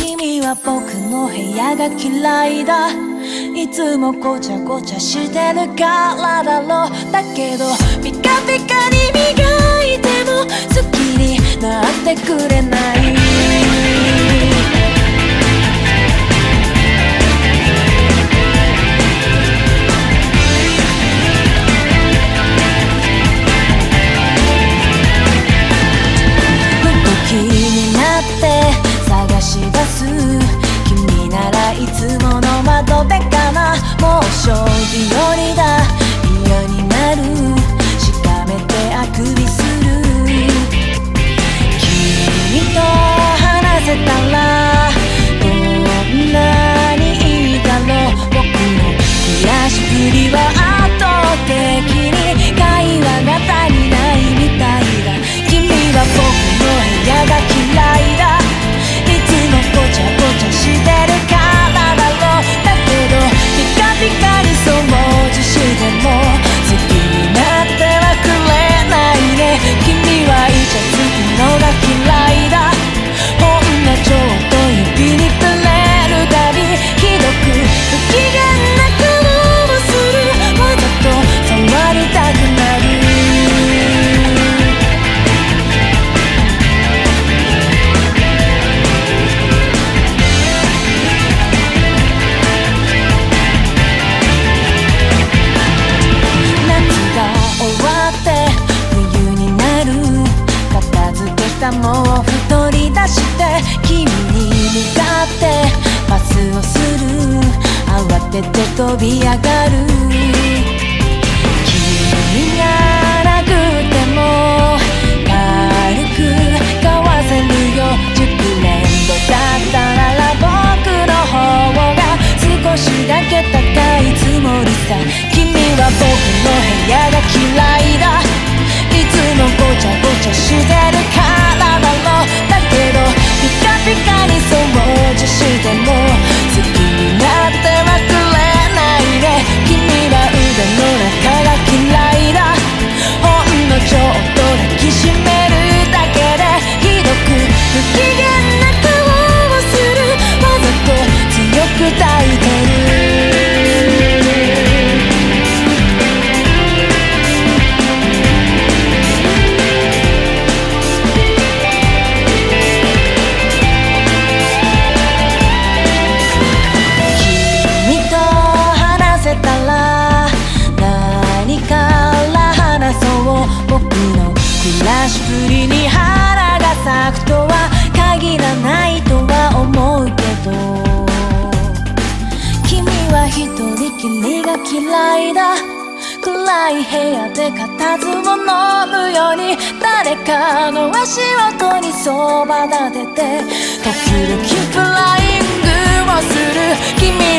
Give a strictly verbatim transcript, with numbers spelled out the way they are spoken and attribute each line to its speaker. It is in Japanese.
Speaker 1: 君は僕の部屋が嫌いだ。いつもごちゃごちゃしてるからだろう。だけどピカピカに磨いても好きになってくれない。気になって探し出す君ならいつもの窓辺かな。もう将棋よりだ嫌になるしかめてあくびする。君と話せたらどんなにいいだろう。僕の暮らしぶりは圧倒的に会話が足りないみたいだ。君は僕の部屋が嫌いだ。いつもごちゃごちゃしてるからだろう。だけどピカピカに掃除しても好きになってはくれないね。君はイチャつくのが嫌いだ。ほんのちょっと指に触れるたびひどく不機嫌な顔をする。わざと触りたくなる。もう太り出して君に向かってパスをする。慌てて飛び上がる。君がなくても軽くかわせるよ。熟練度だったなら僕の方が少しだけ高いつもりさ。君は僕の部屋が嫌いだ。いつもごちゃごちゃしてるからだろう。だけどピカピカに掃除しても好きになってはくれないね。君は腕の中が嫌いだ。ほんのちょっと抱きしめるだけでひどく不機嫌な顔をする。わざと強く抱いてる。暮らしぶりに花が咲くとは限らないとは思うけど君は一人きりが嫌いだ。暗い部屋で固唾を飲むように誰かの足音にそば立てて時々フライングをする。君